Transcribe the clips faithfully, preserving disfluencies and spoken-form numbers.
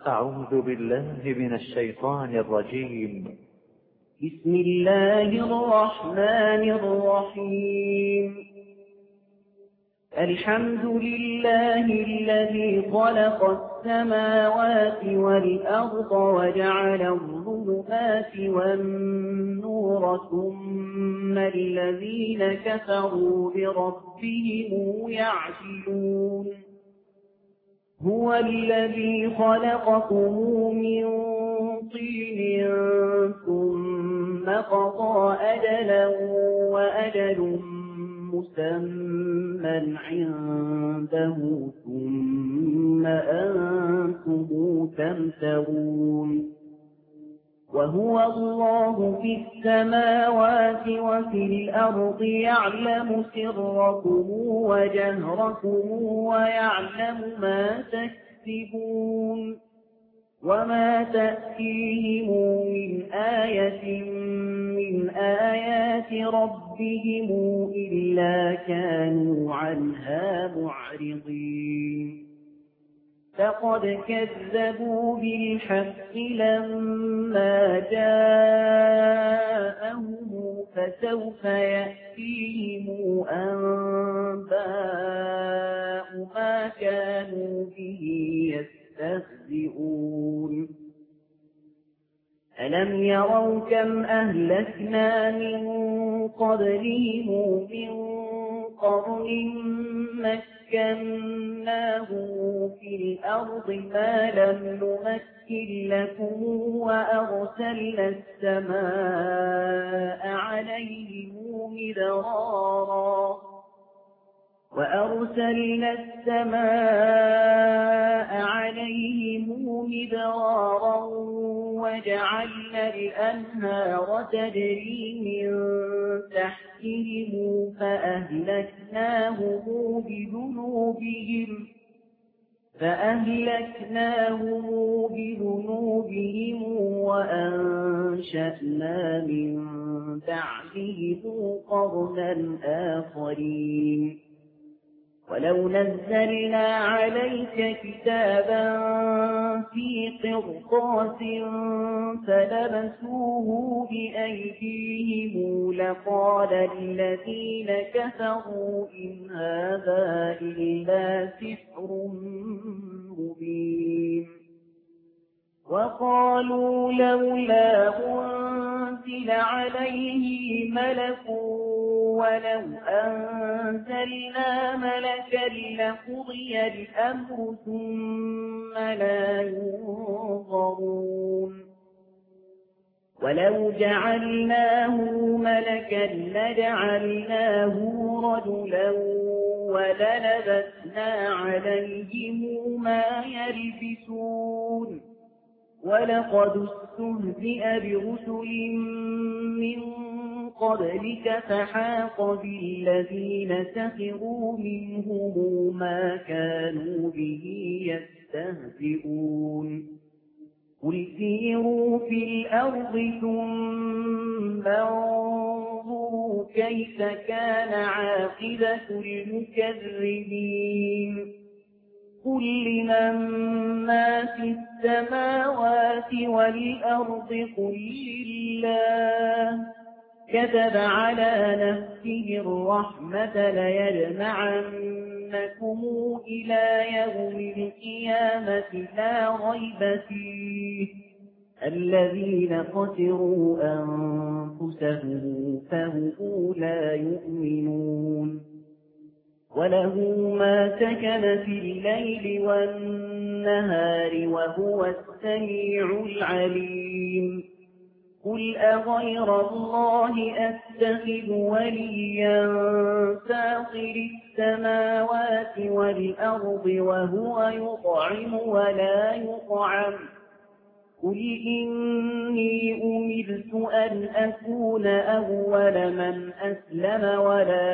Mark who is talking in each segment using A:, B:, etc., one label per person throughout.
A: أعوذ بالله من الشيطان الرجيم.
B: بسم الله الرحمن الرحيم. الحمد لله الذي خلق السماوات والأرض وجعل الظلمات والنور ثم الذين كفروا بربهم يعدلون. هو الذي خلقكم من طين ثم قضى أجلا وأجل مسمى عنده ثم أنتم تمترون. وهو الله في السماوات وفي الأرض يعلم سركم وجهركم ويعلم ما تكسبون. وما تأتيهم من آية من آيات ربهم إلا كانوا عنها معرضين. فقد كذبوا بالحق لما جاءهم فسوف يأتيهم أنباء ما كانوا به يستهزئون. ألم يروا كم أهلكنا من قبلهم من قرن مكناه في الأرض ما لم نمكن لكم وأرسلنا السماء عليهم مدرارا وأرسلنا السماء عليهم مدرارا وجعلنا الأنهار تجري من تحتهم فأهلكناهم بذنوبهم فأهلكناهم بذنوبهم وأنشأنا من بعدهم قرنا آخرين. ولو نزلنا عليك كتابا في قرطاس فلمسوه بأيديهم لقال الذين كفروا إن هذا إلا سحر مبين. وقالوا لولا أنزل عليه ملك ولو أنزلنا ملكا لقضي الأمر ثم لا ينظرون. ولو جعلناه ملكا لجعلناه رجلا وللبسنا عليهم ما يلبسون. ولقد استهزئ برسل من قبلك فحاق بالذين سخروا منهم ما كانوا به يستهزئون. قل سيروا في الأرض ثم انظروا كيف كان عاقبة المكذبين. قل لمن ما في السماوات والأرض قل لله كتب على نفسه الرحمة ليجمعنكم إلى يوم القيامة لا ريب فيه الذين خسروا أنفسهم فهم لا يؤمنون. وله ما سكن في الليل والنهار وهو السميع العليم. قل أغير الله أتخذ وليا فاطر السماوات والأرض وهو يطعم ولا يطعم. قل إني أمرت أن أكون أول من أسلم ولا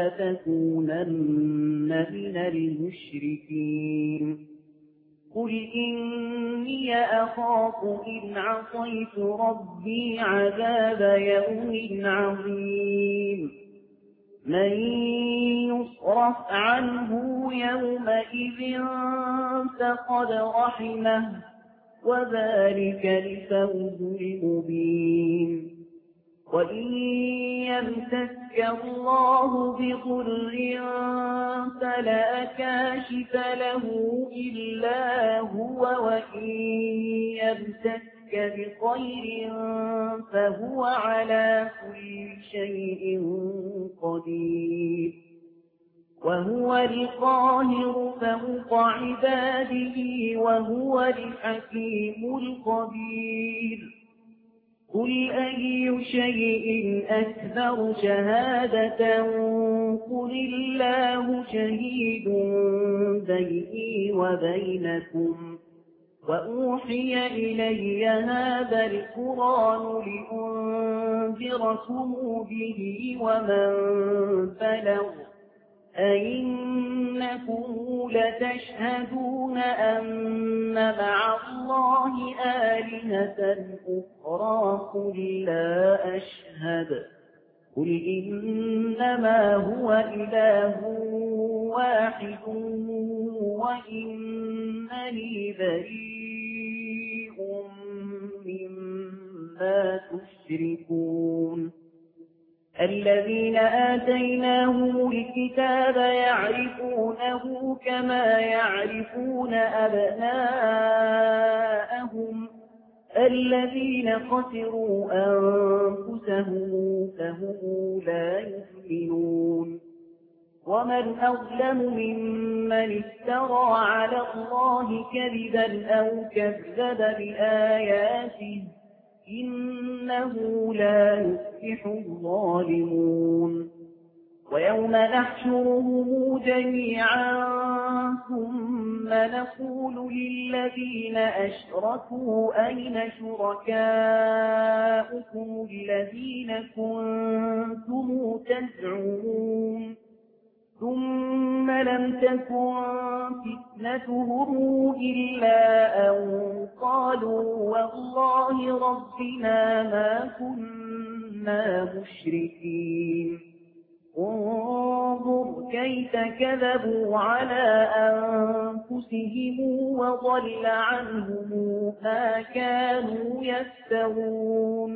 B: تكونن من المشركين. قل إني أخاف إن عصيت ربي عذاب يوم عظيم. من يصرف عنه يومئذ فقد رحمه وذلك الفوز المبين. وإن يمسسك الله بضر فلا كاشف له إلا هو، وإن يمسسك بخير فهو على كل شيء قدير. وهو القاهر فوق عباده وهو الحكيم الخبير. قل أي شيء أكبر شهادة قل الله شهيد بيني وبينكم. وأوحي إلي هذا القرآن لأنذركم به ومن بلغ أئنكم لتشهدون أن مع الله آلهة أخرى قل لا أشهد قل إنما هو إله واحد وإنني بريء مما تشركون. الذين آتيناهم الكتاب يعرفونه كما يعرفون أبناءهم الذين خسروا أنفسهم فهم لا يؤمنون. ومن أظلم ممن افترى على الله كذبا أو كذب بآياته إنه لا يفلح الظالمون. ويوم نحشرهم جميعا ثم نقول للذين أشركوا أين شركاؤكم الذين كنتم تزعمون ثم لم تكن فتنتهم إلا أن قالوا والله ربنا ما كنا مشركين. انظر كيف كذبوا على أنفسهم وضل عنهم ما كانوا يفترون.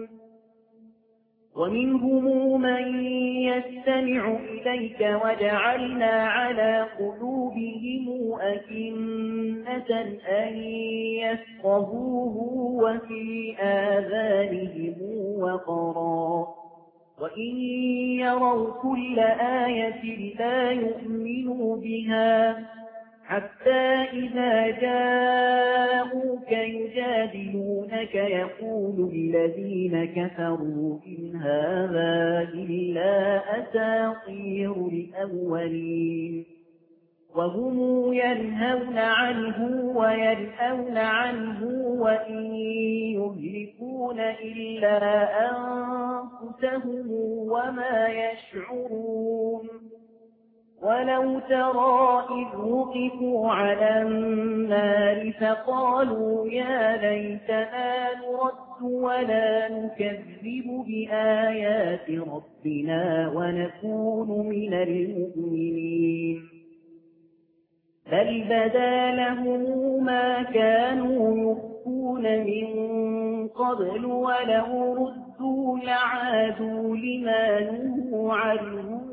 B: ومنهم من يستمع إليك وجعلنا على قلوبهم أكنة أن يفقهوه وفي آذانهم وقرا وإن يروا كل آية لا يؤمنوا بها حتى إذا جاءوك يجادلونك يقول الذين كفروا إن هذا إلا أساطير الأولين. وهم ينهون عنه وينأون عنه وإن يهلكون إلا أنفسهم وما يشعرون. ولو ترى إذ وقفوا على النار فقالوا يا ليتنا نرد ولا نكذب بآيات ربنا ونكون من المؤمنين. بل بدا لهم ما كانوا يخفون من قبل ولو ردوا لعادوا لما نهوا عنه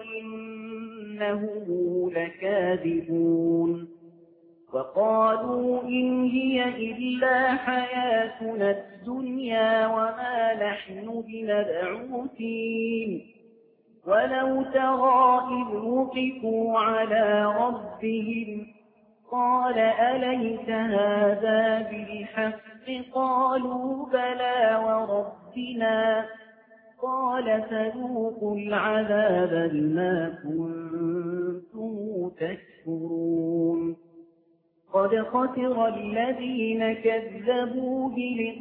B: وإنهم لكاذبون. وقالوا إن هي إلا حياتنا الدنيا وما نحن بمبعوثين. ولو ترى إذ وقفوا على ربهم قال أليس هذا بالحق قالوا بلى وربنا قال فذوقوا العذاب بما كنتم تكفرون. قد خسر الذين كذبوا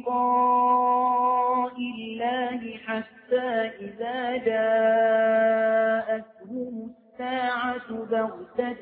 B: بلقاء الله حتى إذا جاءتهم الساعة بغتة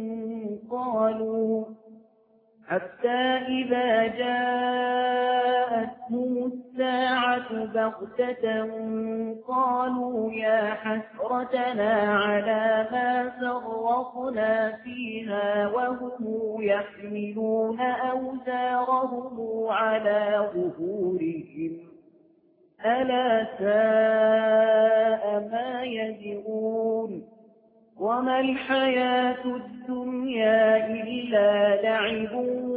B: قالوا حتى إذا جاءتهم الساعة بغتة قالوا يا حسرتنا على ما فرطنا فيها وهم يحملون أوزارهم على ظهورهم ألا ساء ما يزرون وما الحياة الدنيا إلا لعب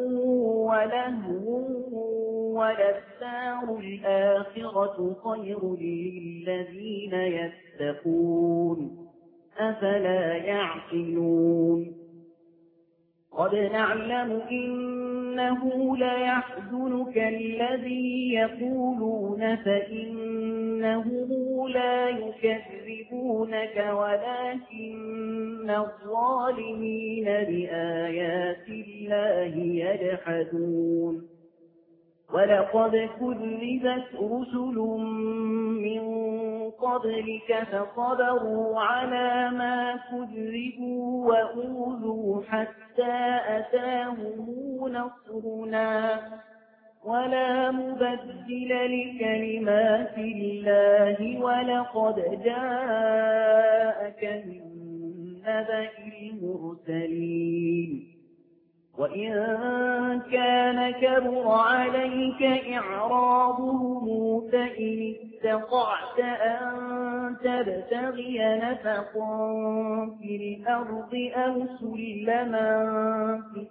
B: ولهو وللدار الآخرة خير للذين يتقون أفلا يعقلون قد نعلم إنه ليحزنك الذي يقولون فإنهم لا يكذبونك ولكن الظالمين بآيات الله يجحدون ولقد كذبت رسل من قبلك فصبروا على ما كذبوا وأوذوا حتى أتاهم نصرنا ولا مبدل لكلمات الله ولقد جاءك من نبأ المرسلين وإن كان كبر عليك إعراضهم فإن استطعت أن تبتغي نفقا في الأرض أو سلما في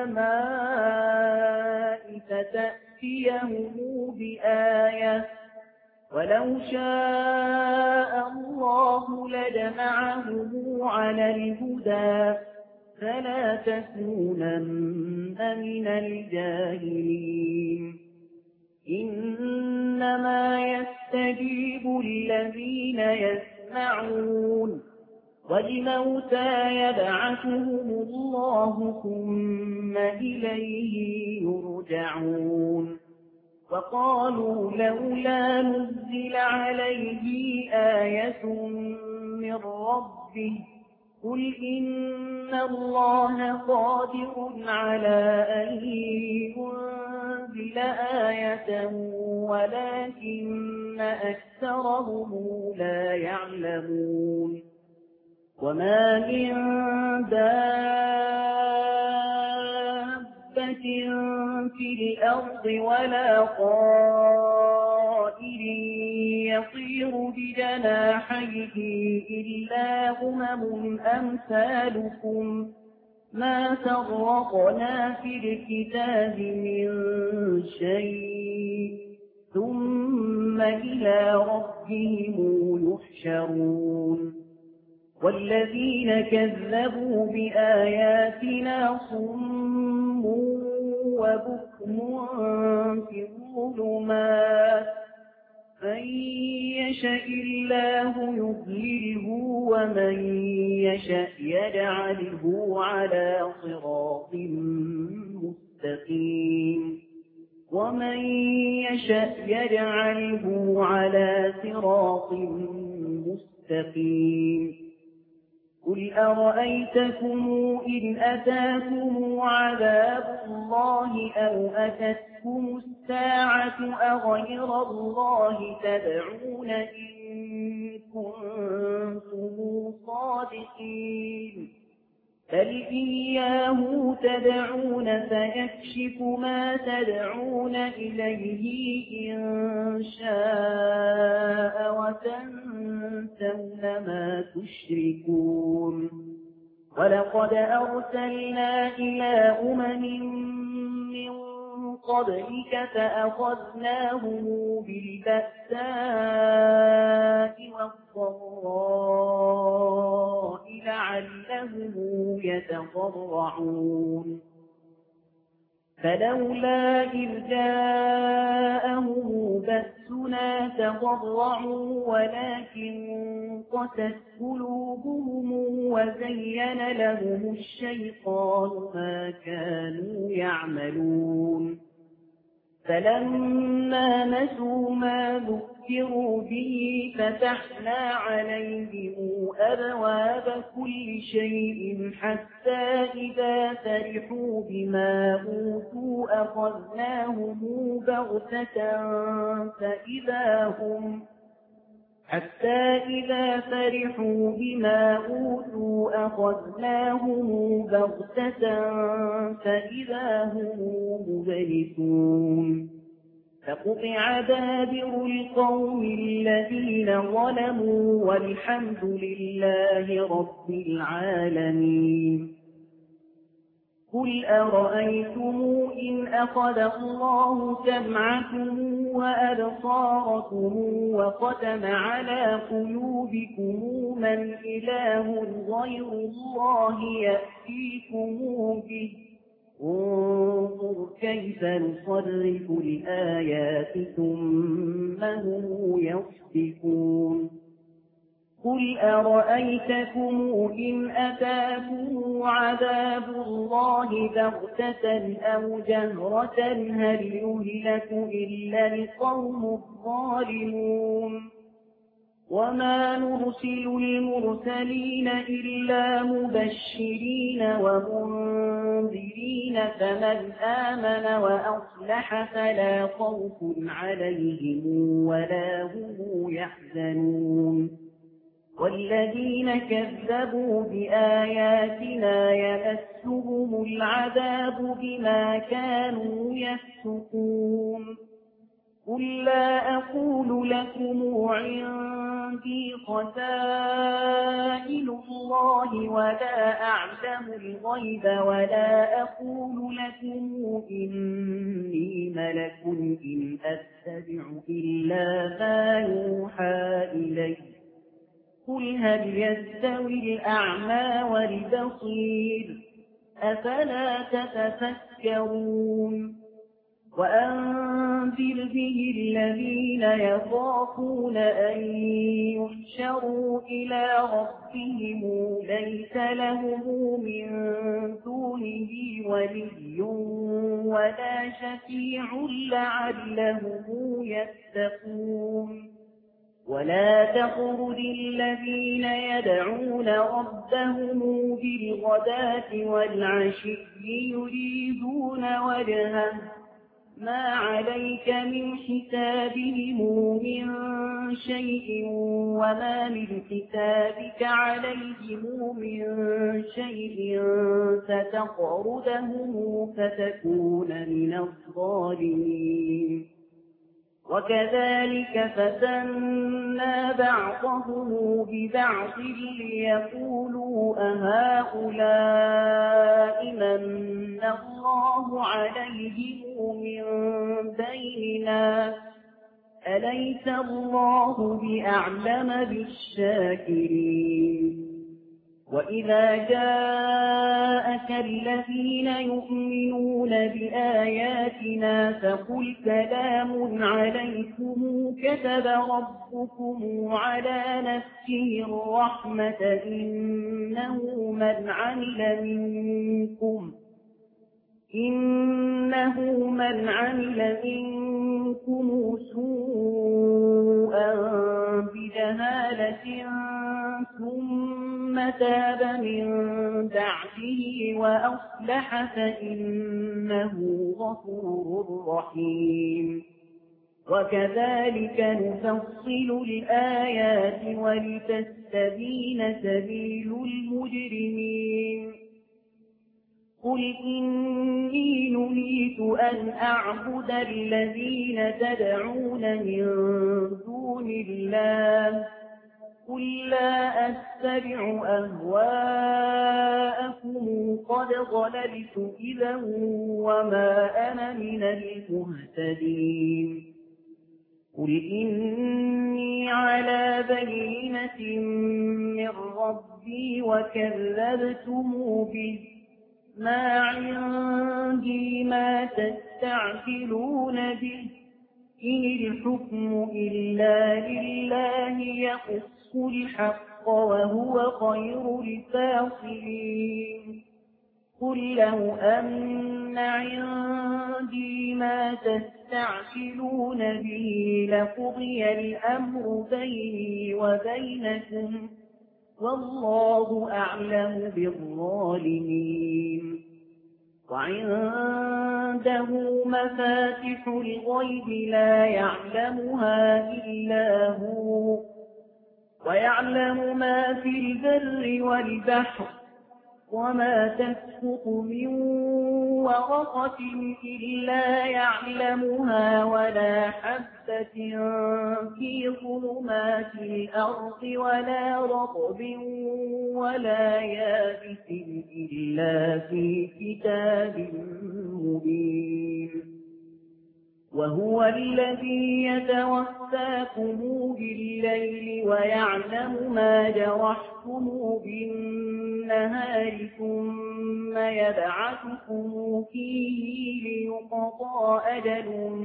B: السماء فتأتيهم بآية ولو شاء الله لجمعهم على الهدى فلا تكونن من الجاهلين إنما يستجيب الذين يسمعون والموتى يبعثهم الله ثم إليه يرجعون وقالوا لولا نزل عليه آية من ربه قل إن الله قادر على أن ينزل آية ولكن أكثرهم لا يعلمون وما من دابة في الأرض ولا طائر يطير بجناحيه إلا أمم أمثالكم ما فرطنا في الكتاب من شيء ثم إلى ربهم يحشرون والذين كذبوا بآياتنا صم وبكم في الظلمات من يشاء الله يضلله ومن يشاء يجعله على صراط مستقيم ومن يشاء يجعله على صراط مستقيم قل أرأيتكم إن أتاكم عذاب الله أو أتتكم الساعة أغير الله تدعون إن كنتم صادقين بل إياه تدعون فيكشف ما تدعون إليه إن شاء وتنسون ما تشركون ولقد أرسلنا إلى أمم من قبلك فأخذناهم بالبأساء والضراء لعلهم يتضرعون فلولا إذ جاءهم بأسنا تضرعوا ولكن قست قلوبهم وزين لهم الشيطان ما كانوا يعملون فلما نسوا ما ذكروا به فتحنا عليهم أبواب كل شيء حتى إذا فرحوا بما أوتوا أخذناهم بغتة فإذا هم حتى إذا فرحوا بما أوتوا أخذناهم بغتة فإذا هم مبلسون فقطع دابر القوم الذين ظلموا والحمد لله رب العالمين. قل أرأيتم إن أخذ الله سمعكم وأبصاركم وختم على قلوبكم من إله غير الله يأتيكم به انظر كيف نصرف الآيات ثم هم يصدفون. قل أرأيتكم إن أتاكم عذاب الله بغتة أو جهرة هل يهلك إلا القوم الظالمون. وما نرسل المرسلين إلا مبشرين ومنذرين فمن آمن وأصلح فلا خوف عليهم ولا هم يحزنون. والذين كذبوا بآياتنا يمسهم العذاب بما كانوا يفسقون. قل لا أقول لكم عندي خزائن الله ولا أعلم الغيب ولا أقول لكم إني ملك إن أتبع إلا ما يوحى إلي. قل هل يستوي الأعمى والبصير أفلا تتفكرون. وأنذر به الذين يخافون أن يحشروا إلى ربهم ليس لهم من دونه ولي ولا شفيع لعلهم يتقون. ولا تطرد الذين يدعون ربهم بالغداة والعشي يريدون وجهه ما عليك من حسابهم من شيء وما من حسابك عليهم من شيء فتطردهم فتكون من الظالمين. وكذلك فتنا بعضهم ببعض ليقولوا أهؤلاء من الله عليهم من بيننا أليس الله بأعلم بالشاكرين. وإذا جاءك الذين يؤمنون بآياتنا فقل سلام عليكم كتب ربكم على نفسه الرحمة إنه من عمل منكم إنه من عمل منكم سوءا بجهالة ثم تاب من بعده وأصلح فإنه غفور رحيم. وكذلك نفصل الآيات ولتستبين سبيل المجرمين. قل إني نهيت أن أعبد الذين تدعون من دون الله قل لا أتبع أهواءكم قد ضللت إذا وما أنا من المهتدين. قل إني على بينة من ربي وكذبتم به ما عندي ما تستعجلون به إن الحكم إلا لله يقص الحق وهو خير الفاصلين. قل لو أن عندي ما تستعجلون به لقضي الأمر بيني وبينكم والله أعلم بالظالمين. وعنده مفاتح الغيب لا يعلمها إلا هو ويعلم ما في البر والبحر وما تسقط من ورقة إلا يعلمها ولا حبة في ظلمات الأرض ولا رطب ولا يابس إلا في كتاب مبين. وهو الذي يتوفاكم بالليل ويعلم ما جرحتم بالنهار ثم يبعثكم فيه ليقضى أجل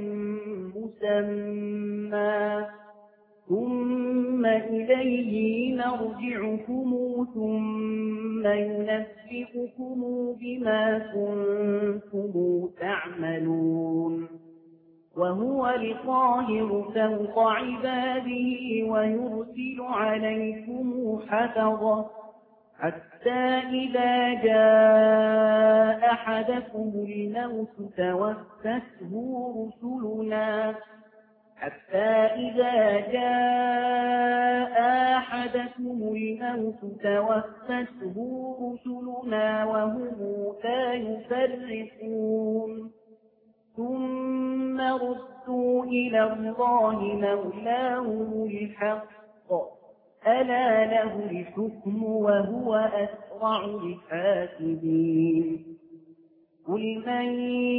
B: مسمى ثم إليه مرجعكم ثم ينبئكم بما كنتم تعملون. وهو القاهر فوق عباده ويرسل عليكم حفظة حتى إذا جاء أحدكم الموت توفته رسلنا حتى إذا جاء أحدكم الموت توفته رسلنا وهم لا يفرقون ثم ردوا إلى الله مولاهم الحق ألا له الحكم وهو أسرع الحاسبين. قل من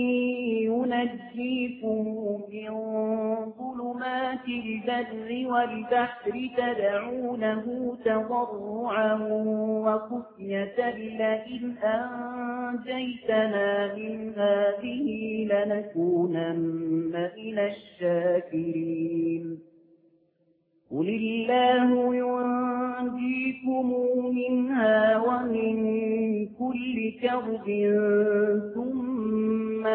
B: ينجيكم من ظلمات البر والبحر تدعونه تضرعا وخفية لئن أنجيتنا من هذه لنكونن من الشاكرين. قل الله ينجيكم منها ومن كل كرب ثم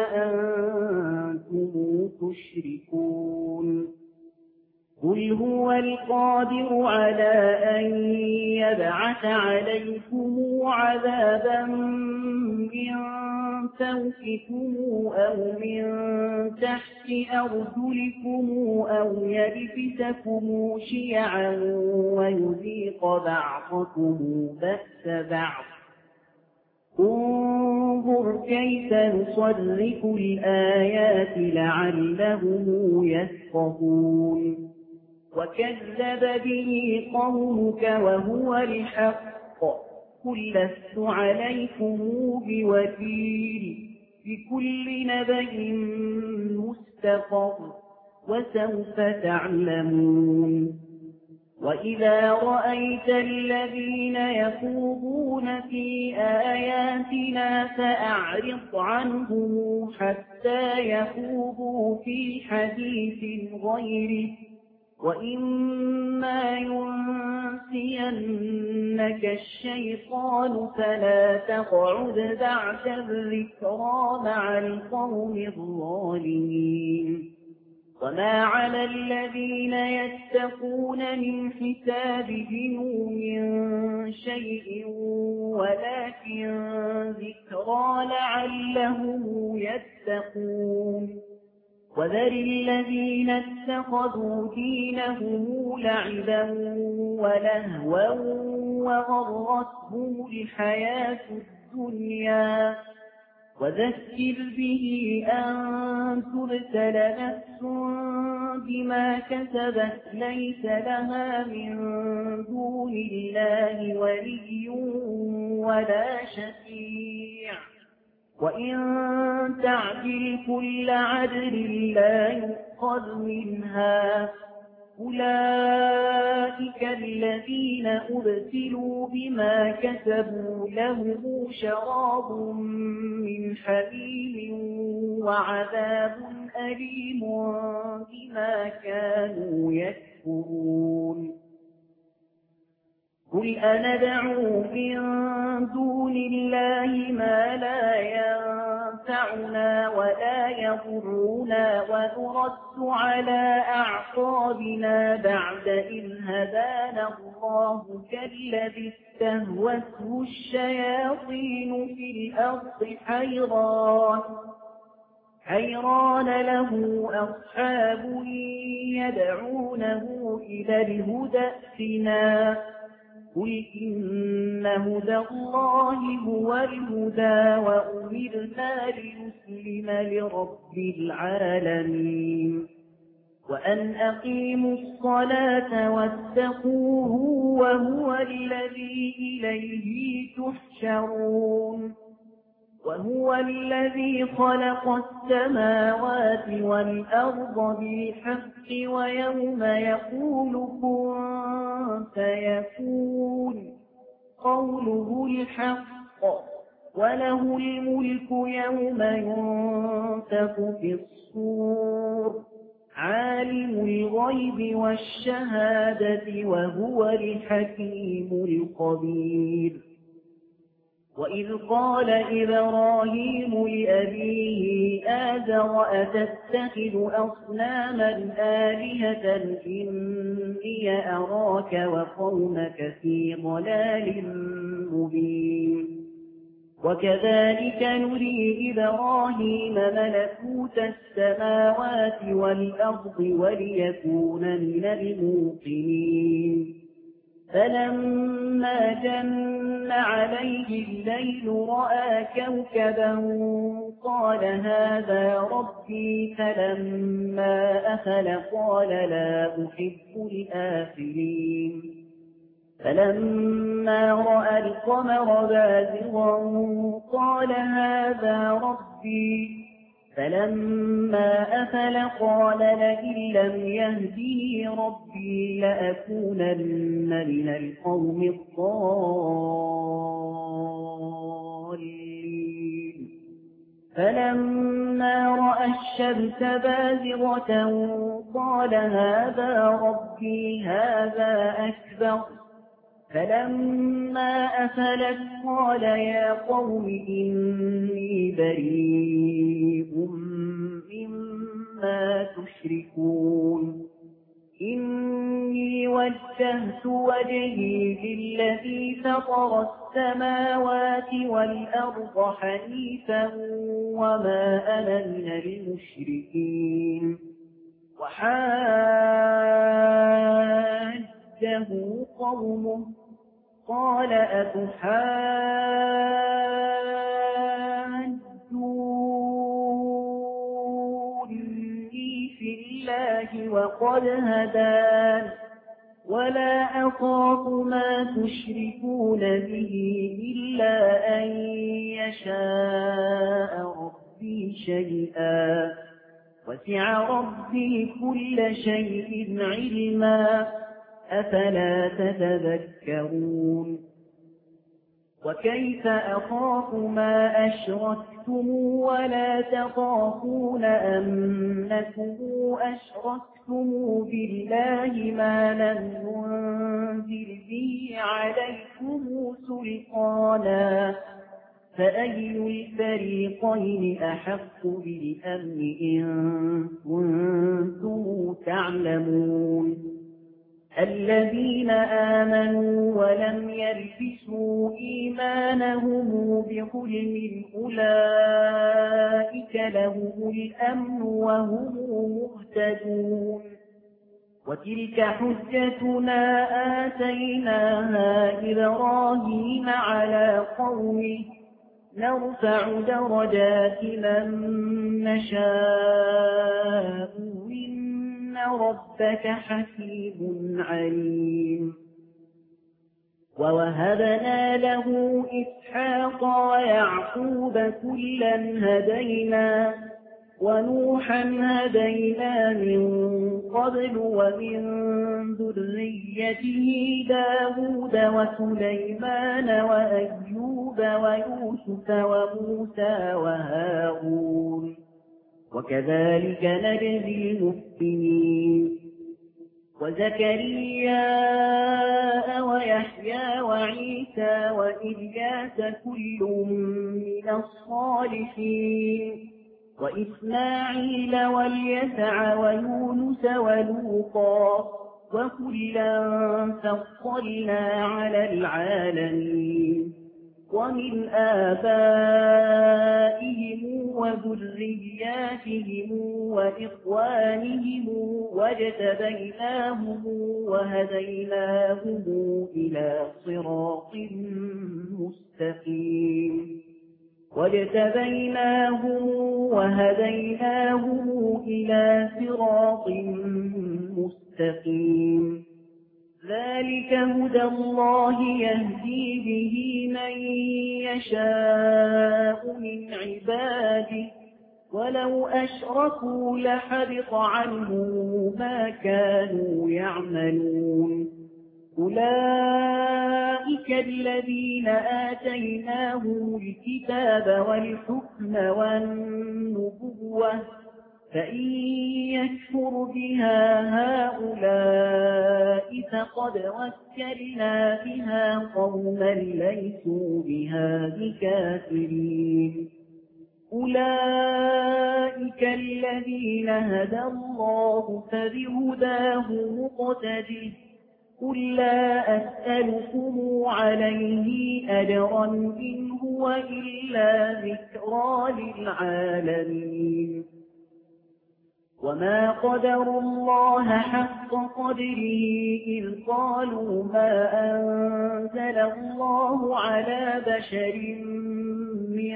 B: أنتم تشركون. قل هو القادر على أن يبعث عليكم عذابا من فوقكم أو من تحت أرجلكم أو يلبسكم شيعا ويذيق بعضكم بأس بعض. انظر كيف نصرف الآيات لعلهم يفقهون. وكذب به قومك وهو الحق قل لست عليكم بوكيل بكل نبأ مستقر وسوف تعلمون. وإذا رأيت الذين يخوضون في آياتنا فأعرض عنهم حتى يخوضوا في حديث غيره وإما ينسينك الشيطان فلا تقعد بعد الذكرى مع القوم الظالمين. وما على الذين يتقون من حسابهم من شيء ولكن ذكرى لعلهم يتقون. وذر الذين اتخذوا دينهم لعبا ولهوا وغرتهم الحياة الدنيا وذكر به أن تبتل نفس بما كسبت ليس لها من دون الله ولي ولا شفيع وإن تعدل كل عدل لا يؤخذ منها. أولئك الذين أبتلوا بما كسبوا لهم شراب من حميم وعذاب أليم بما كانوا يكفرون. قل أندعو من دون الله ما لا ينفعنا ولا يضرنا ونرد على أعقابنا بعد إذ هدانا الله كالذي استهوته الشياطين في الأرض حيران حيران له أصحاب يدعونه إلى الهدى ائتنا قل إن هدى الله هو الهدى وأمرنا لنسلم لرب العالمين وأن أقيموا الصلاة واتقوه وهو الذي إليه تحشرون وهو الذي خلق السماوات والأرض بالحق ويوم يقول كن فيكون قوله الحق وله الملك يوم ينفخ في الصور عالم الغيب والشهادة وهو الحكيم الخبير وإذ قال إبراهيم لأبيه آزر أتتخذ أصناما آلهة إني أراك وقومك في ضلال مبين وكذلك نري إبراهيم ملكوت السماوات والأرض وليكون من الموقنين فلما جن عليه الليل رأى كوكبا قال هذا ربي فلما أفل قال لا أحب الآفلين فلما رأى القمر بازغا قال هذا ربي فلما أفل قال لئن لم يهدني ربي لأكونن من القوم الضالين فلما رأى الشمس بازغة قال هذا ربي هذا أكبر فلما أفلت قال يا قوم إني بريء مما تشركون إني وجهت وجهي للذي فطر السماوات والأرض حنيفا وما أنا من المشركين وحاجه قومه قال أتحاجوني في الله وقد هدان ولا أخاف ما تشركون به إلا أن يشاء ربي شيئا وسع ربي كل شيء علما أفلا تتذكرون وكيف أخاف ما أشركتم ولا تخافون أنكم أشركتم بالله ما لم ينزل به عليكم سلطانا فأي الفريقين أحق بالأمن إن كنتم تعلمون الذين آمنوا ولم يلبسوا إيمانهم بظلم أولئك لهم الأمن وهم مهتدون وتلك حجتنا آتيناها إبراهيم على قومه نرفع درجات من نشاء إن ربك حكيم عليم ووهبنا له إسحاق ويعقوب كلا هدينا ونوحا هدينا من قبل ومن ذريته داود وسليمان وأيوب ويوسف وموسى وهارون وكذلك نجزي المحسنين وزكريا ويحيى وعيسى وإلياس كل من الصالحين وإسماعيل واليسع ويونس ولوطا وكلا فضلنا على العالمين ومن آبائهم وذرياتهم وإخوانهم واجتبيناهم وهديناهم إلى صراط مستقيم واجتبيناهم وهديناهم إلى صراط مستقيم ذلك هدى الله يهدي به من يشاء من عباده ولو أشركوا لحبط عنهم ما كانوا يعملون أولئك الذين آتيناهم الكتاب والحكم والنبوة فإن يكفر بها هؤلاء فقد وكلنا بها قوما ليسوا بها بكافرين أولئك الذين هدى الله فبهداه مقتده قل لا أسألكم عليه أجرا إن هو إلا ذكرى للعالمين وما قدروا الله حق قدره إذ قالوا ما أنزل الله على بشر من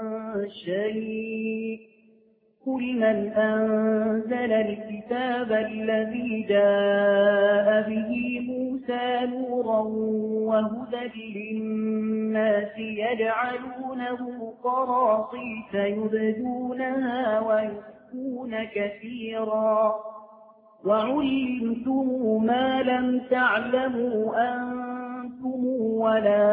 B: شيء قل من أنزل الكتاب الذي جاء به موسى نورا وهدى للناس يجعلونه قراطيس يبدونها ويخفون كثيرا وعلمتم ما لم تعلموا أنتم ولا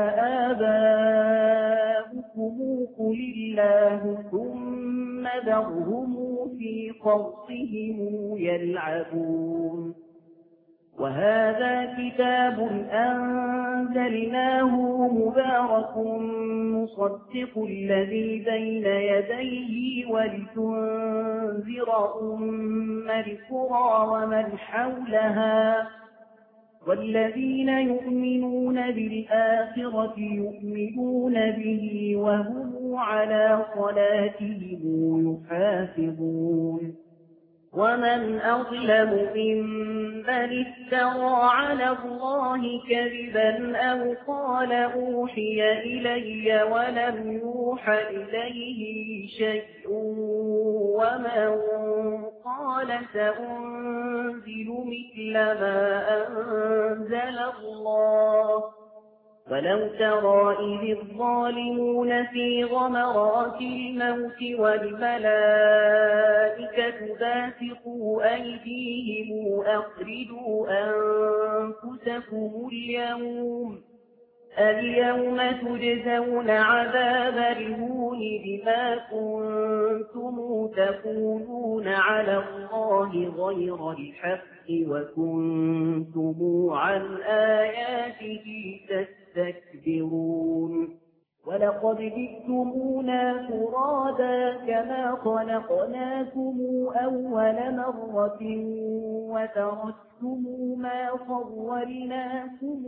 B: آباؤكم قل الله ثم ذرهم في خوضهم يلعبون وهذا كتاب أنزلناه مبارك مصدق الذي بين يديه ولتنذر أم القرى ومن حولها والذين يؤمنون بالآخرة يؤمنون به وهم على صلاتهم يحافظون ومن أظلم ممن افترى على الله كذبا أو قال أوحي إلي ولم يوح إليه شيء ومن قال سأنزل مثل ما أنزل الله ولو ترى إذ الظالمون في غمرات الموت والملائكة باسطوا أيديهم أخرجوا أنفسكم اليوم اليوم تجزون عذاب الهون بما كنتم تقولون على الله غير الحق وكنتم عن آياته تستكبرون ولقد جئتمونا فرادا كما خلقناكم أول مرة وتركتم ما خولناكم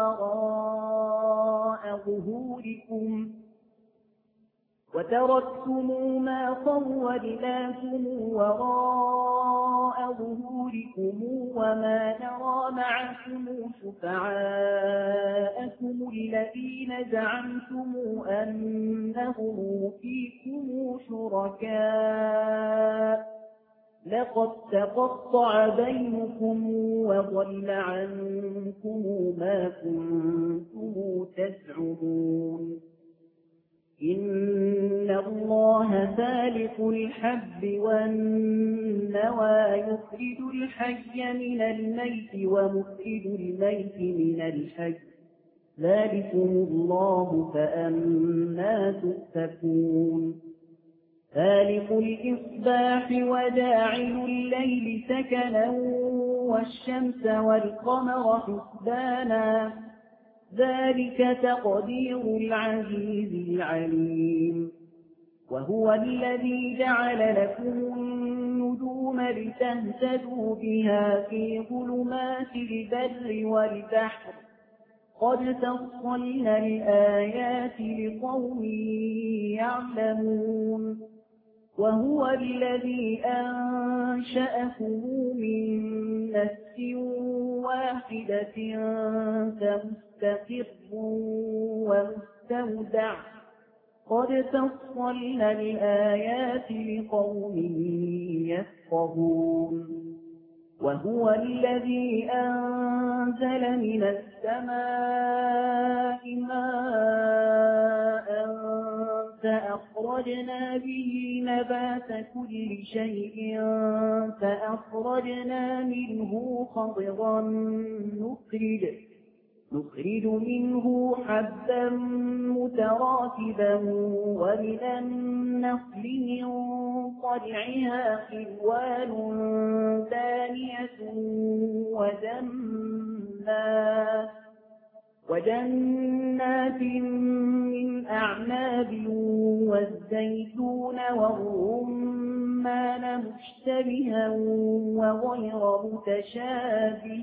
B: وراء ظهوركم وتركتم ما خولناكم وراء ظهوركم وما نرى معكم شفعاءكم الذين زعمتم أنهم فيكم شركاء لقد تقطع بينكم وضل عنكم ما كنتم تزعمون إن الله فالق الحب والنوى يخرج الحي من الميت ومخرج الميت من الحي ذلكم الله فأنا تؤفكون فالق الإصباح وجاعل الليل سكنا والشمس والقمر حسبانا ذلك تقدير العزيز العليم وهو الذي جعل لكم النجوم لتهتدوا بها في ظلمات البر والبحر قد فصلنا الآيات لقوم يعلمون وهو الذي أنشأكم من نفس واحدة فمستقر ومستودع قد فصلنا الآيات لقوم يفقهون وهو الذي أنزل من السماء ماء فأخرجنا به نبات كل شيء فأخرجنا منه خضرا نخرج نخرج منه حبا متراكبا ومن النخل من طلعها قنوان دانية وجنات, وجنات من أعناب والزيتون والرمان مشتبها وغير متشابه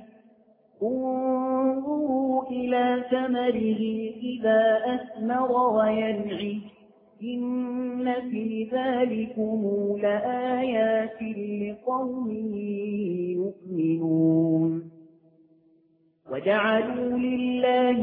B: انظروا إلى ثمره إذا أثمر وينعه إن في ذلكم لآيات لقوم يؤمنون وجعلوا لله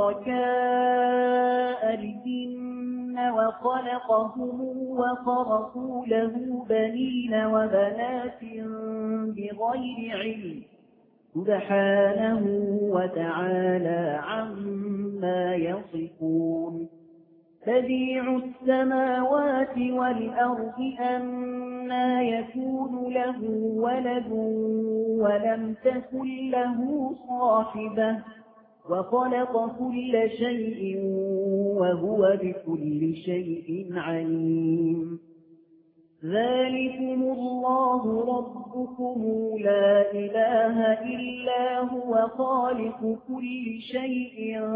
B: شركاء الجن وخلقهم وخرقوا له بنين وبنات بغير علم سبحانه وتعالى عما يصفون بديع السماوات والأرض أنى يكون له ولد ولم تكن له صاحبة وخلق كل شيء وهو بكل شيء عليم ذلكم الله ربكم لا إله إلا هو خالق كل شيء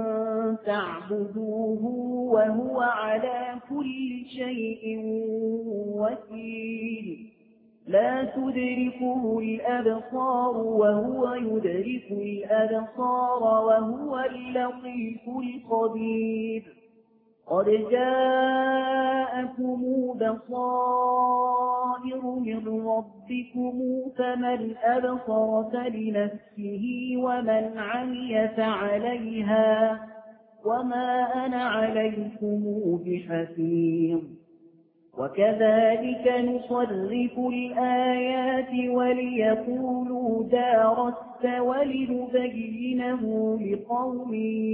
B: تعبدوه وهو على كل شيء وكيل لا تدركه الأبصار وهو يدرك الأبصار وهو اللطيف الخبير قد جاءكم بصائر من ربكم فمن أبصر فلنفسه ومن عمي فعليها وما أنا عليكم بحفيظ وكذلك نصرف الآيات وليقولوا دارست ولنبينه لقوم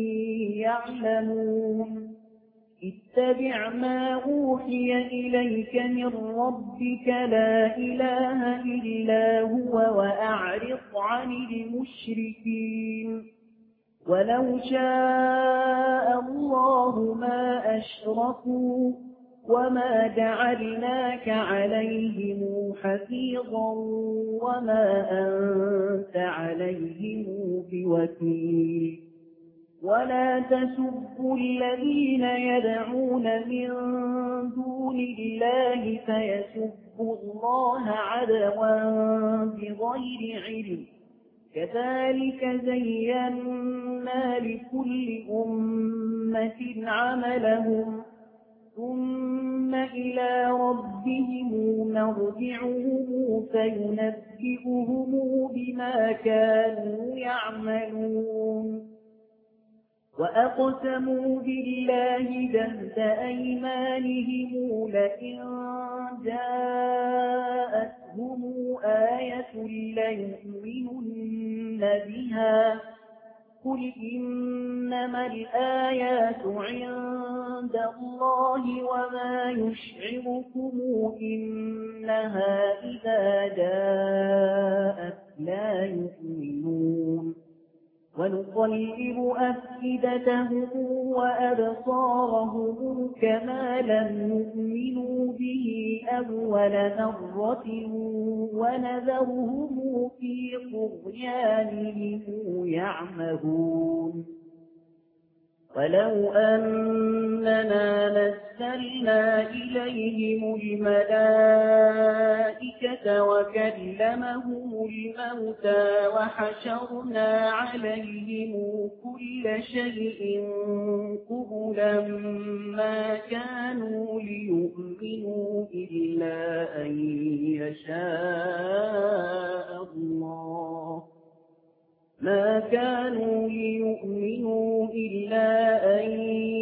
B: يعلمون اتبع ما أوحي إليك من ربك لا إله إلا هو وأعرض عن المشركين ولو شاء الله ما أشركوا وما جعلناك عليهم حفيظا وما أنت عليهم بوكيل ولا تسبوا الذين يدعون من دون الله فيسبوا الله عدوا بغير علم كذلك زينا لكل أمة عملهم ثم إلى ربهم مرجعهم فينبئهم بما كانوا يعملون وأقسموا بالله جهد أيمانهم لئن جاءتهم آية ليؤمنن بها قل إنما الآيات عند الله وما يشعركم إنها إذا جاءت لا يؤمنون ونقلب ونقلب أفئدتهم وأبصارهم كما لم يؤمنوا به أول مرة ونذرهم في طغيانهم يعمهون ولو أننا نزلنا إليهم الملائكة وكلمهم الموتى وحشرنا عليهم كل شيء قبلا ما كانوا ليؤمنوا إلا أن يشاء الله ما كانوا ليؤمنوا إلا أن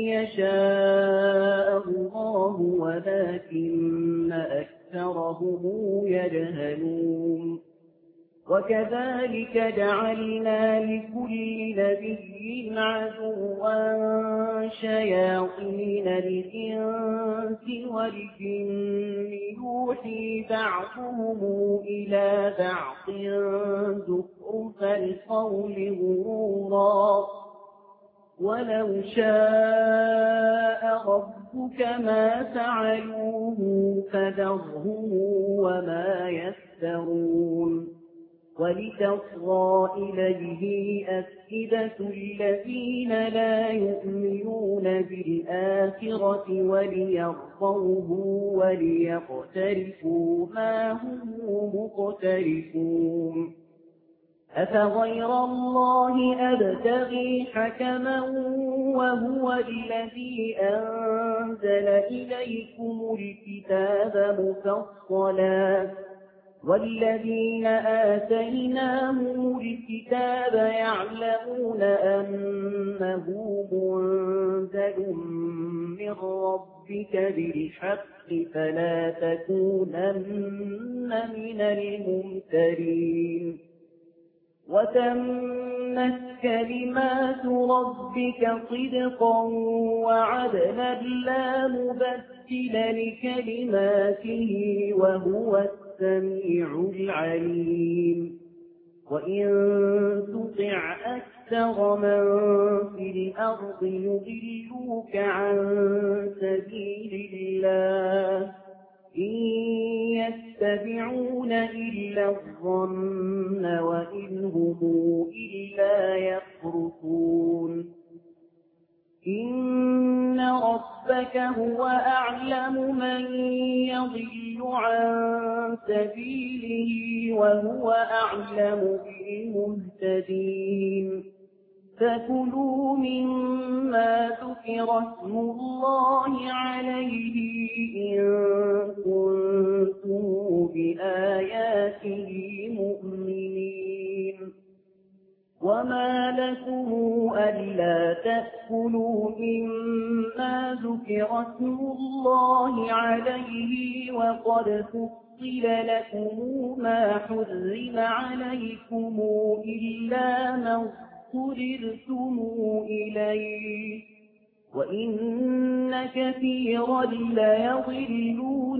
B: يشاء الله ولكن أكثرهم يجهلون وكذلك جعلنا لكل نبي عدوا شياطين الإنس والجن يوحي بعضهم إلى بعض زخرف القول غرورا ولو شاء ربك ما فعلوه فذرهم وما يفترون ولتصغى إليه أفئدة الذين لا يؤمنون بالآخرة وليرضوه وليقترفوا ما هم مقترفون أفغير الله أبتغي حكما وهو الذي أنزل إليكم الكتاب مفصلا والذين آتيناهم الكتاب يعلمون أنه منزل من ربك بالحق فلا تكونن من الممترين وتمت كلمات ربك صدقا وعدلا لا مبدل لكلماته وهو السميع العليم وإن تطع أكثر من في الأرض يضلوك عن سبيل الله إن يتبعون إلا الظن وإن هم إلا يخرصون إن ربك هو أعلم من يضل عن سبيله وهو أعلم بالمهتدين فكلوا مما ذكر اسم الله عليه إن كنتم بآياته مؤمنين وما لكم ألا تأكلوا مما ذكر اسم الله عليه وقد فصل لكم ما حرم عليكم إلا ما اضطررتم إليه وإن كثيرا ليضلون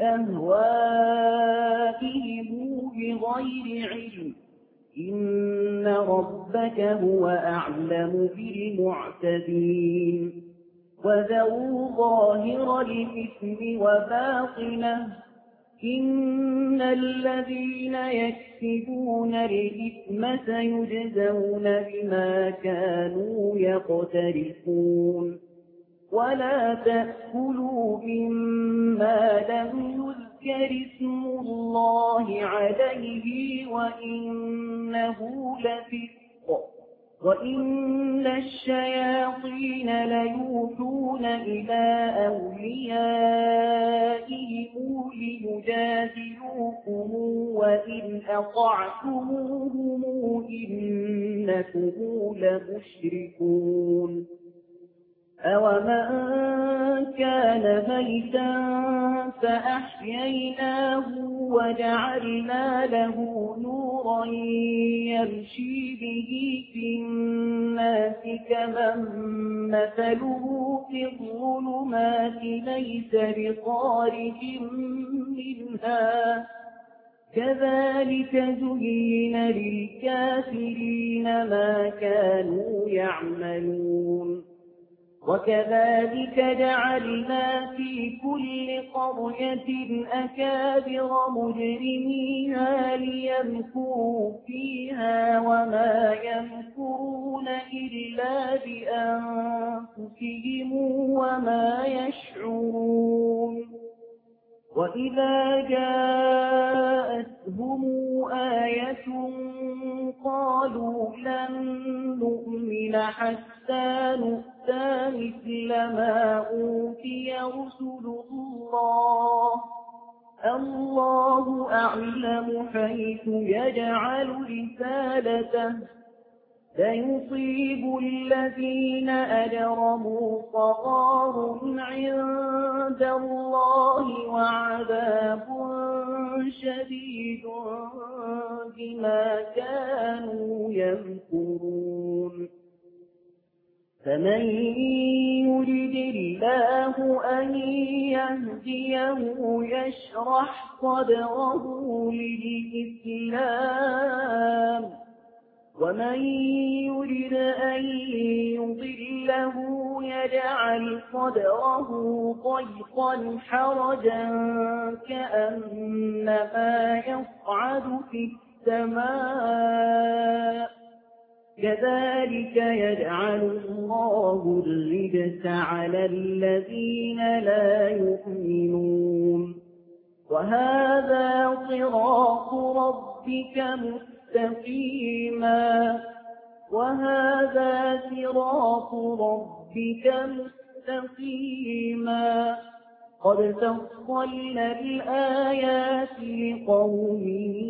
B: بأهوائهم بغير علم إن ربك هو أعلم بالمعتدين وذروا ظاهر الإثم وباطنه إن الذين يكسبون الإثم سيجزون بما كانوا يقترفون ولا تأكلوا مما لم يذكر اسم الله عليه وإنه لفسق وإن الشياطين ليوحون إلى أوليائهم ليجادلوكم وإن أطعتموهم إنكم لمشركون أومن كان ميتا فأحييناه وجعلنا له نورا يمشي به في الناس كمن مثله في الظلمات ليس بخارج منها كذلك زين للكافرين ما كانوا يعملون وكذلك جعلنا في كل قرية أكابر مجرميها ليمكروا فيها وما يمكرون إلا بأنفسهم وما يشعرون وإذا جاءتهم آية قالوا لن نؤمن حتى نؤتى مثل ما أوتي رسل الله الله أعلم حيث يجعل رسالته سيصيب الذين أجرموا صغار عند الله وعذاب شديد بما كانوا يمكرون فمن يرد الله أن يهديه يشرح صدره للإسلام ومن يرد أن يضله يجعل صدره ضيقا حرجا كأنما يصعد في السماء كذلك يجعل الله الرجس على الذين لا يؤمنون وهذا صراط ربك مستقيما وهذا صراط ربك مستقيما قد فصلنا الآيات لقوم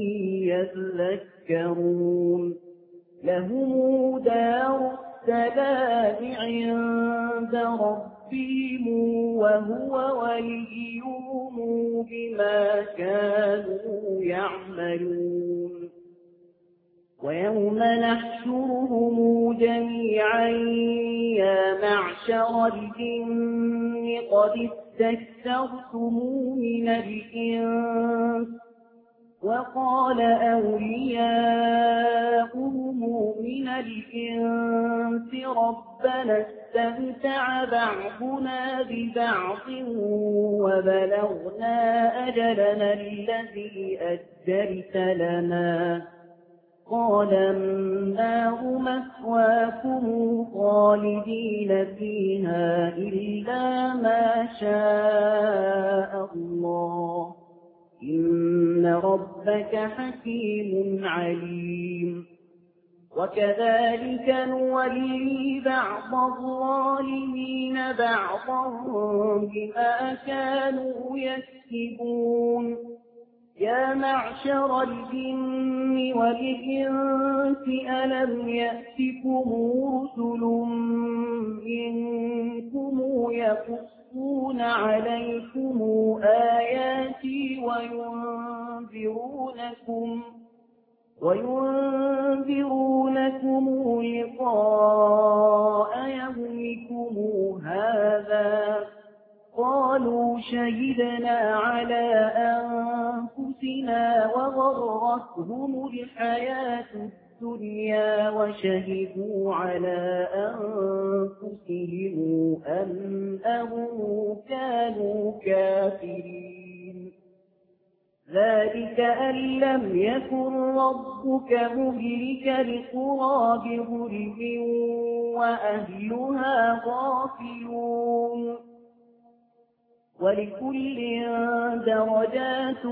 B: يذكرون لهم دار السلام عند ربهم وهو وليهم بما كانوا يعملون ويوم نحشرهم جميعا يا معشر الجن قد استكثرتم من الإنس وقال أولياؤهم من الإنس ربنا استمتع بعضنا ببعض وبلغنا أجلنا الذي أجلت لنا قال النار مثواكم خالدين فيها إلا ما شاء الله إن ربك حكيم عليم وكذلك نولي بعض الظالمين بعضا بما كانوا يكسبون يا معشر الجن والإنس ألم يأتكم رسل منكم يقصون عليكم آياتي وينذرونكم وينذرونكم لقاء يومكم هذا قالوا شهدنا على أنفسنا وغرتهم الحياة الدنيا وشهدوا على أنفسهم أنهم كانوا كافرين ذلك أن لم يكن ربك مهلك القرى بظلم وأهلها غافلون ولكل درجات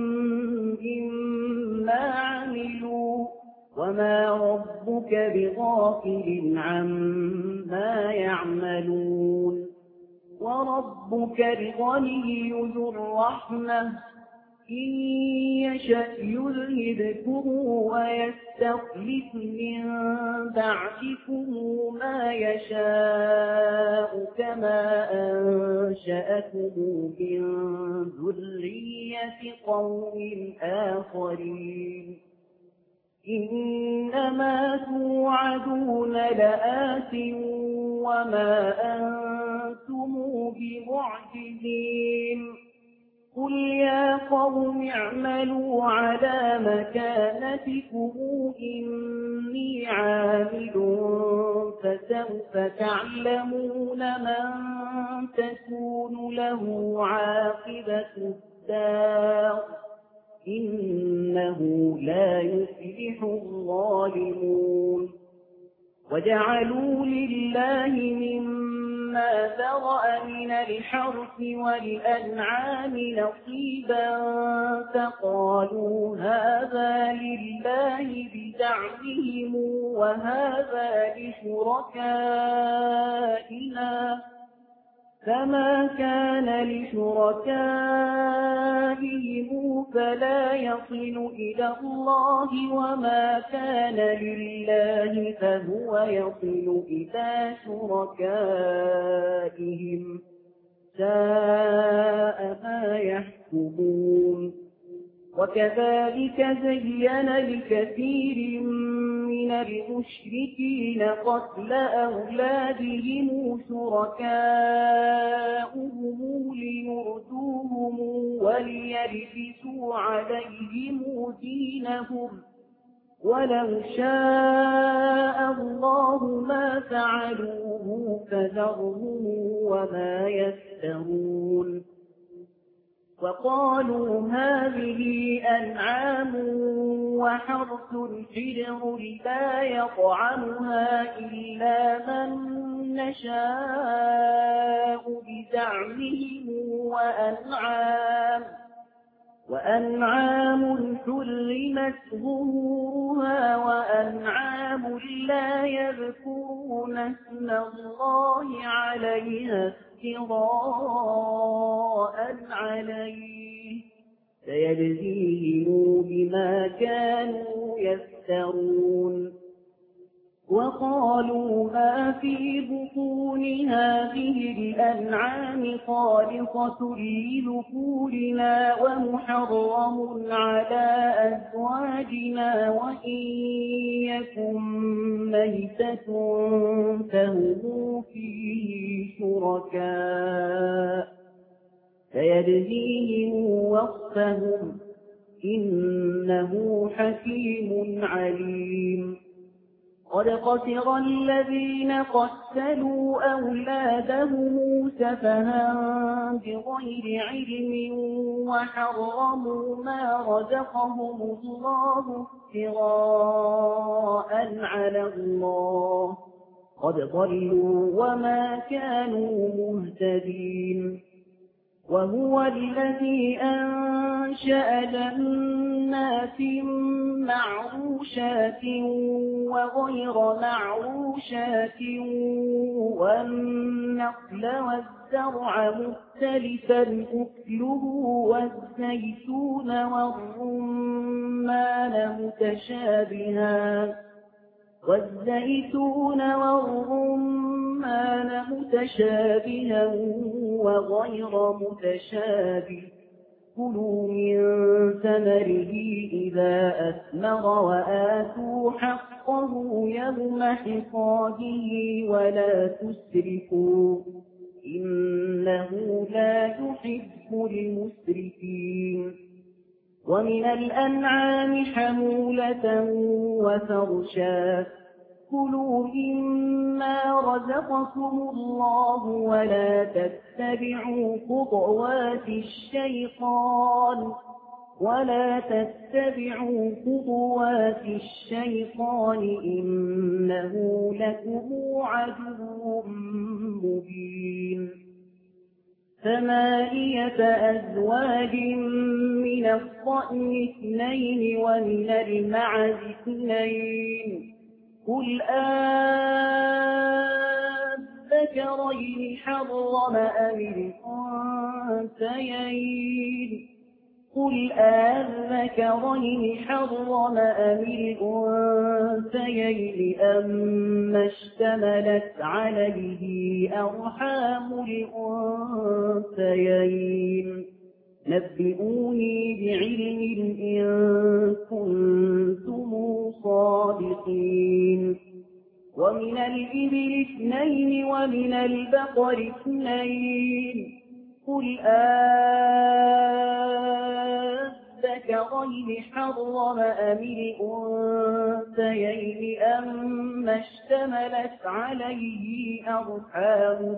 B: مما عملوا وما ربك بغافل عما يعملون وربك الغني ذو الرحمة إن يشأ يذهبكم ويستخلف من بعدكم ما يشاء كما أنشأكم من ذرية قوم آخرين إنما توعدون لآت وما أنتم بمعجزين قل يا قوم اعملوا على مكانتكم إني عامل فسوف تعلمون من تكون له عاقبة الدار إنه لا يفلح الظالمون وجعلوا لله مما ذرأ من الحرث والأنعام نصيبا فقالوا هذا لله بزعمهم وهذا لشركائنا فما كان لشركائهم فلا يصل إلى الله وما كان لله فهو يصل إلى شركائهم ساء ما يحكمون وكذلك زين لكثير من المشركين قتل أولادهم شركاؤهم ليردوهم وليلبسوا عليهم دينهم ولو شاء الله ما فعلوه فذرهم وما يفترون وقالوا هذه أنعام وحرث حجر لا يطعمها إلا من نشاء بزعمهم وأنعام وأنعام حرمت ظهورها وأنعام لا يذكرون اسم الله عليها افتراء عليه سيجزيهم بما كانوا يفترون وقالوا ما في بطون هذه الأنعام خالصة لذكورنا ومحرم على أزواجنا وإن يكن ميتة فهم فيه شركاء سيجزيهم وصفهم إنه حكيم عليم قد خسر الذين قتلوا أولادهم سفها بغير علم وحرموا ما رزقهم الله افتراء على الله قد ضلوا وما كانوا مهتدين وهو الذي أنشأ جنات معروشات وغير معروشات والنخل والزرع مختلفا أكله والزيتون والرمان متشابها والزيتون والرمان متشابها وغير متشابه كلوا من ثمره إذا أثمر وآتوا حقه يوم حصاده ولا تسرفوا إنه لا يحب المسرفين ومن الأنعام حمولة وفرشا كلوا مما رزقكم الله ولا تتبعوا خطوات الشيطان ولا تتبعوا خطوات الشيطان إنه لكم عدو مبين ثمانية أزواج من الضأن اثنين ومن المعز اثنين قل أذكرين حرم أم الأنثيين قل أذكرين حرم أم الأنثيين أما اشتملت عليه أرحام الأنثيين نبئوني بعلم إن كنتم صادقين ومن الإبل اثنين ومن البقر اثنين قل أذكرين حرم أم الأنثيين أما اشتملت عليه أرحام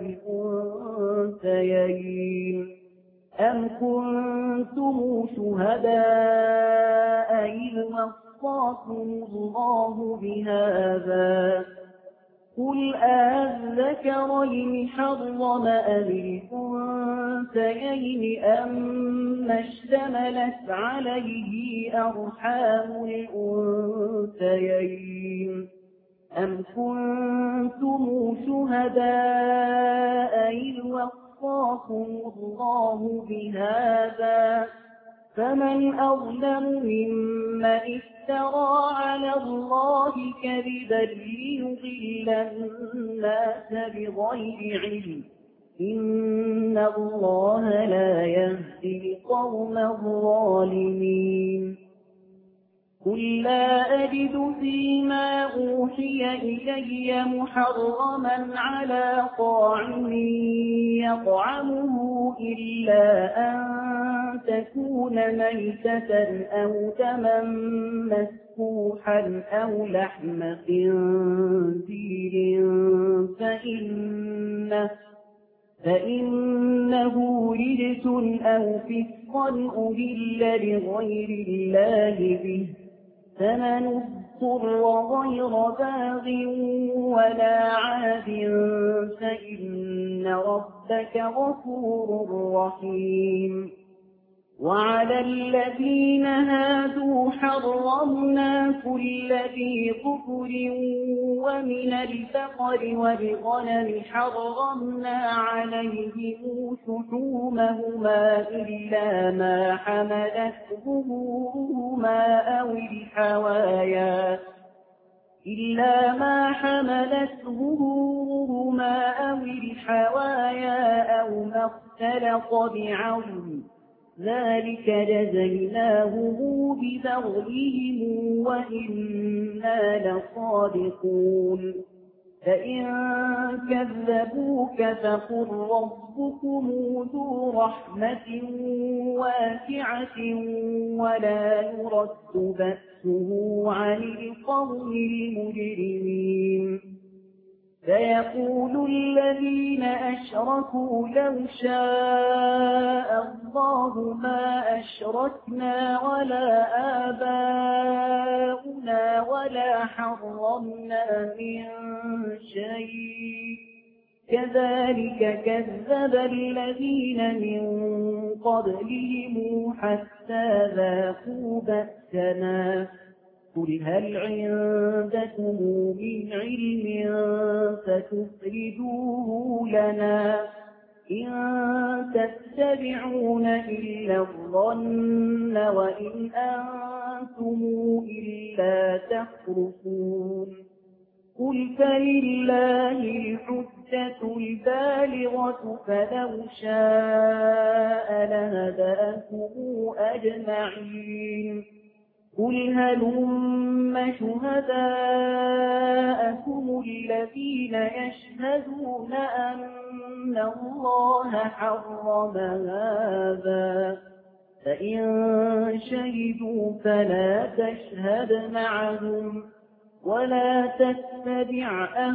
B: الأنثيين أم كنتم شهداء إذ وصاكم الله بهذا قل أذكرين حرم أم الأنثيين أما اشتملت عليه أرحام الأنثيين أم كنتم شهداء إذ وصاكم الله بهذا فمن أظلم ممن افترى على الله كذبا ليضل الناس بغير علم إن الله لا يهدي القوم الظالمين قل لا أجد فيما أوحي إلي محرما على طاعم يطعمه إلا أن تكون ميتة أو دما مسفوحا أو لحم خنزير فإنه, فإنه رجس أو فسقا أهل لغير الله به فمن اضطر غير باغ ولا عاد فإن ربك غفور رحيم وعلى الذين هادوا حرمنا كل ذي ظفر ومن البقر والغنم حرمنا عليهم شحومهما إلا ما حملت ظهورهما أو الحوايا إلا ما حملت ظهورهما أو الحوايا أو ما اختلط بعظم ذلك جزيناهم ببغيهم وإنا لصادقون فإن كذبوك فقل ربكم ذو رحمة واسعة ولا يرد بأسه عن القوم المجرمين سيقول الذين أشركوا لو شاء الله ما أشركنا ولا آباؤنا ولا حرمنا من شيء كذلك كذب الذين من قبلهم حتى ذاقوا بأسنا قل هل عندكم من علم فتخرجوه لنا إن تتبعون إلا الظن وإن أنتم إلا تخرصون قل فلله الحجة البالغة فلو شاء لهداكم أجمعين قل هلم شهداءكم الذين يشهدون أن الله حرم هذا فإن شهدوا فلا تشهد معهم ولا تتبع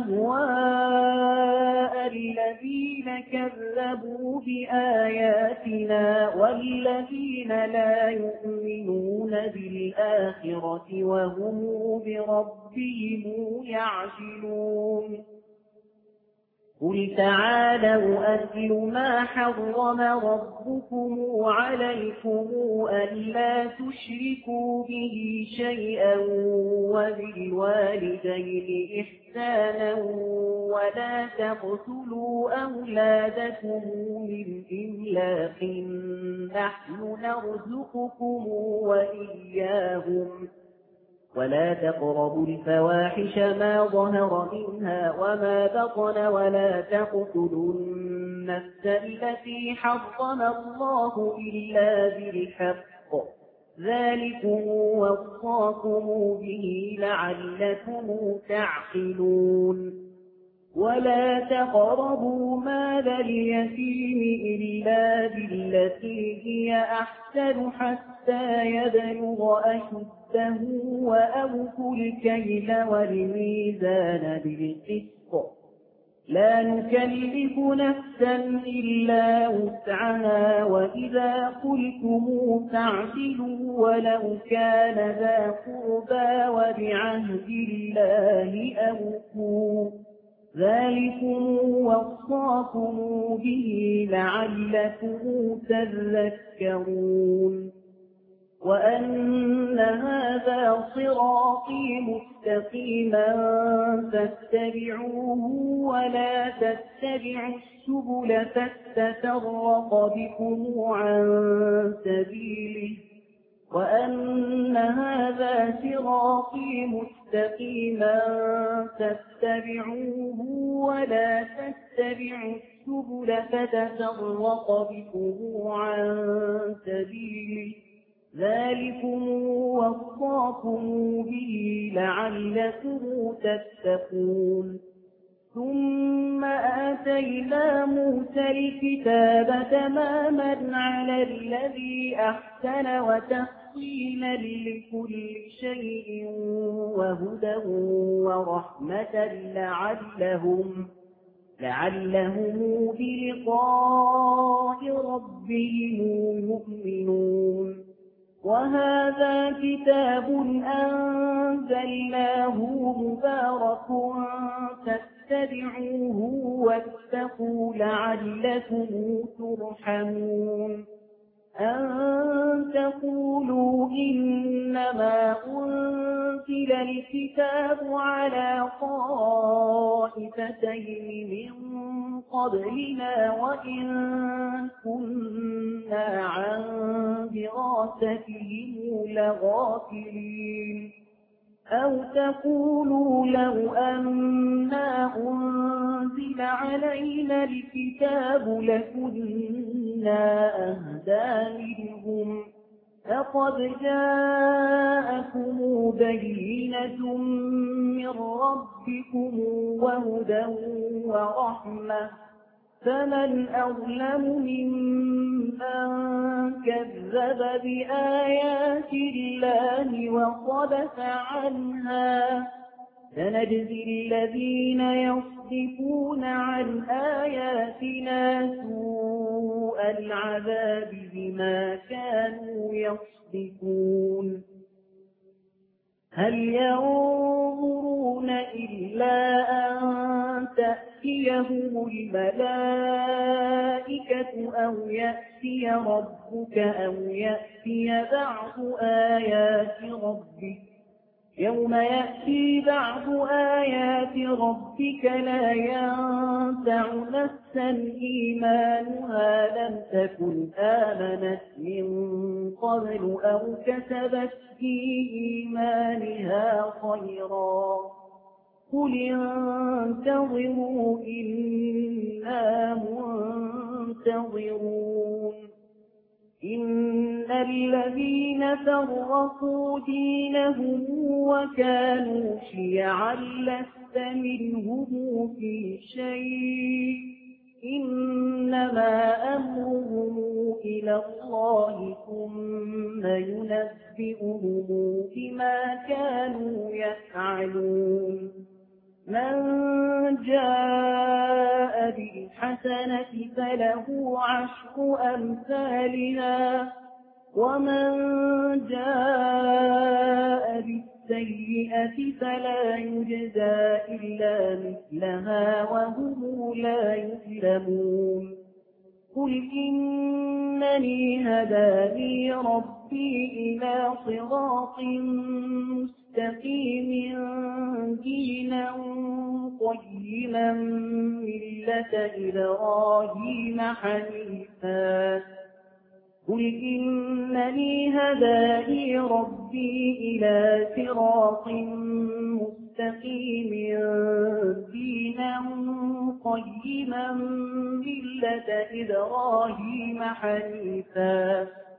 B: أهواء الذين كذبوا بآياتنا والذين لا يؤمنون بالآخرة وهم بربهم يعدلون قل تعالوا أتل ما حرم ربكم عليكم ألا تشركوا به شيئا وبالوالدين إحسانا ولا تقتلوا أولادكم من إملاق نحن نرزقكم وإياهم ولا تقربوا الفواحش ما ظهر منها وما بطن ولا تقتلوا النفس التي حرم الله إلا بالحق ذلكم وصاكم به لعلكم تعقلون ولا تقربوا مال اليتيم إلا بالتي هي أحسن حتى يبلغ أشده وأوفوا الكيل والميزان بالقسط لا نكلف نفسا إلا وسعها وإذا قلتم فاعدلوا ولو كان ذا قربى وبعهد الله أوفوا ذلكم وصاكم به لعلكم تذكرون وأن هذا صراطي مستقيما فاتبعوه ولا تتبعوا السبل فتفرق بكم عن سبيله وأن هذا صراطي مستقيما فاتبعوه ولا تتبعوا السبل فتفرق بكم عن سبيله ذلكم وصاكم به لعلكم تتقون ثم آتينا موسى الكتاب تماما على الذي أحسن وتفصيلا لكل شيء وهدى ورحمة لعلهم لعلهم بلقاء ربهم يؤمنون وهذا كتاب أنزلناه مبارك فاتبعوه واتقوا لعلكم ترحمون أن تقولوا إنما أنزل الكتاب على طائفتين من قبلنا وإن كنا عن دراستهم لغافلين أو تقولوا لو أنا أنزل علينا الكتاب لكنا أهدى منهم فقد جاءكم بينة من ربكم وهدى ورحمة فمن أظلم ممن كذب بآيات الله وصدف عنها سنجزي الذين يصدفون عن آياتنا سوء العذاب بما كانوا يصدفون هل ينظرون إلا أن تأتيهم الملائكة أو يأتي ربك أو يأتي بعض آيات ربك يوم يأتي بعض آيات ربك لا ينفع نفسا إيمانها لم تكن آمنت من قبل أو كسبت في إيمانها خيرا قل انتظروا إنا منتظرون إن الذين فرقوا دينهم وكانوا شيعا لست منهم في شيء إنما أمرهم إلى الله ثم ينبئهم بما كانوا يفعلون من جاء بالحسنة فله عشر أمثالها ومن جاء بالسيئة فلا يجزى إلا مثلها وهم لا يظلمون قل إنني هداني ربي إلى صراط مستقيم دينا قيما ملة إبراهيم حنيفا قل إنني هداني ربي إلى صراط مستقيم دينا قيما ملة إبراهيم حنيفا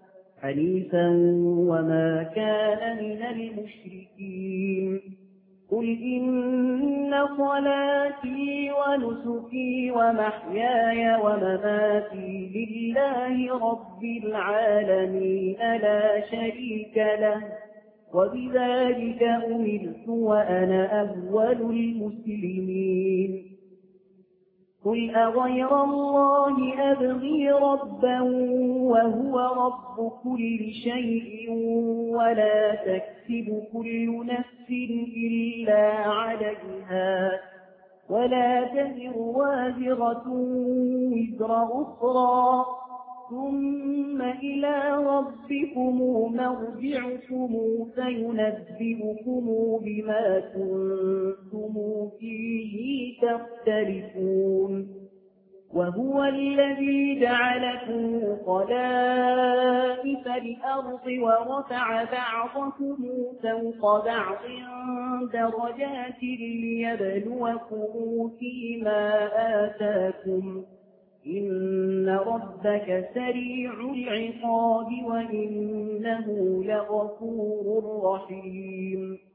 B: حنيفا وما كان من المشركين قل إن صلاتي ونسكي ومحياي ومماتي لله رب العالمين لا شريك له وبذلك أمرت وأنا أول المسلمين قل أغير الله أبغي ربا وهو رب كل شيء ولا تكسب كل نفس إلا عليها ولا تزر وازرة وزر أخرى ثم إلى ربكم مرجعكم فينبئكم بما كنتم فيه تختلفون وهو الذي جعلكم خلائف الأرض ورفع بعضكم فوق بعض درجات ليبلوكم فيما آتاكم إن ربك سريع العقاب وإنه لغفور رحيم